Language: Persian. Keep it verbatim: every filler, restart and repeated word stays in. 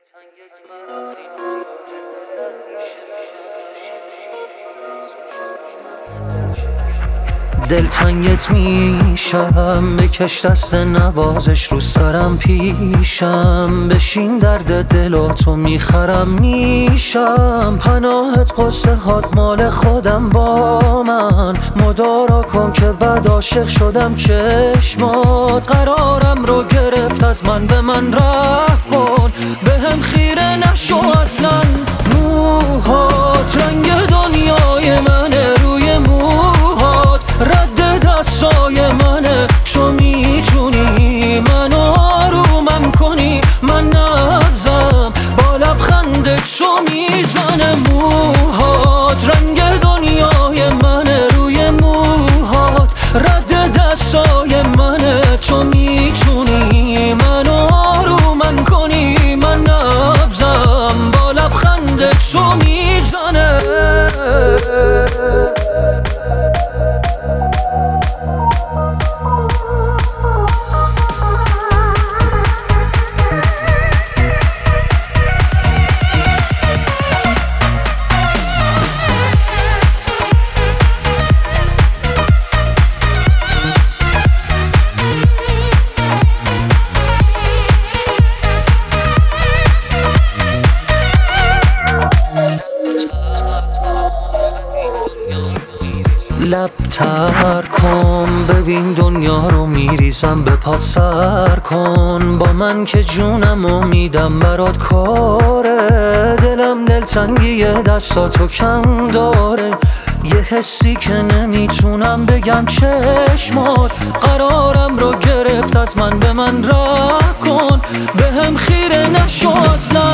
دلتنگت میشم، بکش دست نوازش رو سرم پیشم، بشین درد دلاتو میخرم میشم، پناهت قصه هات مال خودم با من، مدارا کن که بد عاشق شدم چشمات، قرارم رو گرفت از من به من رحم کن، به هم خیره نشو اصلا، موهات رنگ دنیای منه، روی موهات رد دستای منه، تو میتونی منو آرومم کنی، من نبزم با لبخندت تو میزنه، موهات رنگ دنیای منه، روی موهات رد دستای منه، تو میتونی منو آرومم کنی، من نبزم با لبخندت تو میزنه. لب تر کن ببین دنیا رو میریزم به پات، سر کن با من که جونم و میدم برات کاره، دلم دلتنگی دستاتو کم داره، یه حسی که نمیتونم بگم چشمات، قرارم رو گرفت از من به من رحم کن، به هم خیره نشو اصلا،